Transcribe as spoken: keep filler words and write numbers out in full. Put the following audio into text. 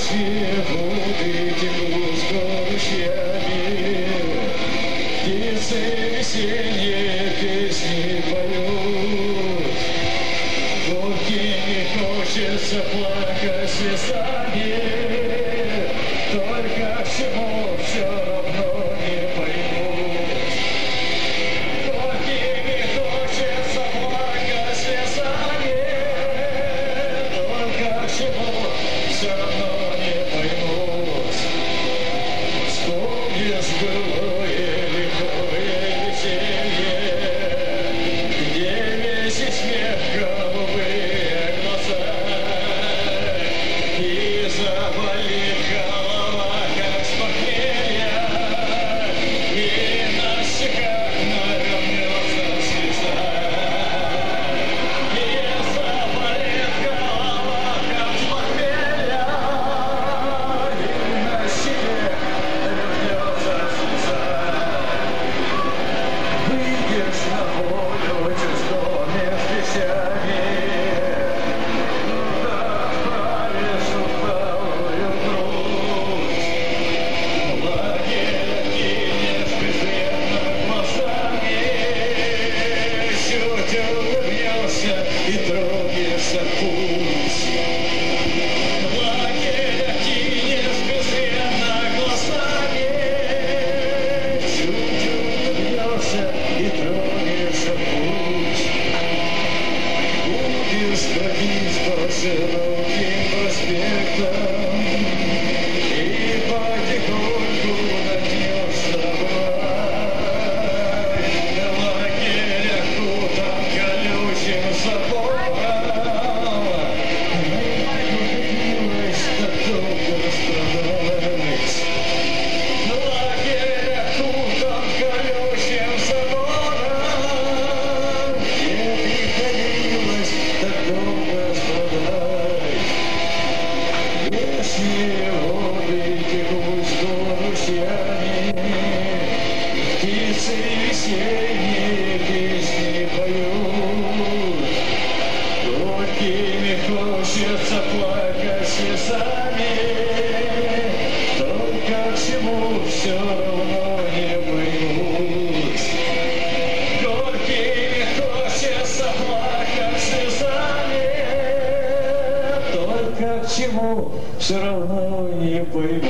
Вечные воды текут с ручьями, птицы весенние песни поют. Горькими хочется плакать слезами, только к чему все равно не поймут. Горькими хочется плакать слезами, только к чему все равно не поймут. Вспомнишь былое лихое веселье, где весь и смех, голубые глаза, и заболит голова, как с похмелья, и на щеках навернется слеза. И заболит голова, как с похмелья, и на щеке навернется слеза. Выйдешь на волю чужими вещами, отправишь усталую грудь. Лагерь кинешь безвредно глазами, чуть улыбнешься и тронешься в путь. Лагерь кинешь безвредно глазами, чуть улыбнешься и тронешься в путь. Будешь ходить по широким проспектам и потихоньку начнешь забывать. Лагерь окутан колючим забором, милость так долго страдать. Лагерь окутан колючим забором, где приходилось так долго страдать. Вечные воды текут с ручьями, птицы весенние песни поют. Горькими хочется плакать слезами, только к чему все равно не поймут. Горькими хочется плакать слезами, только к чему все равно не поймут.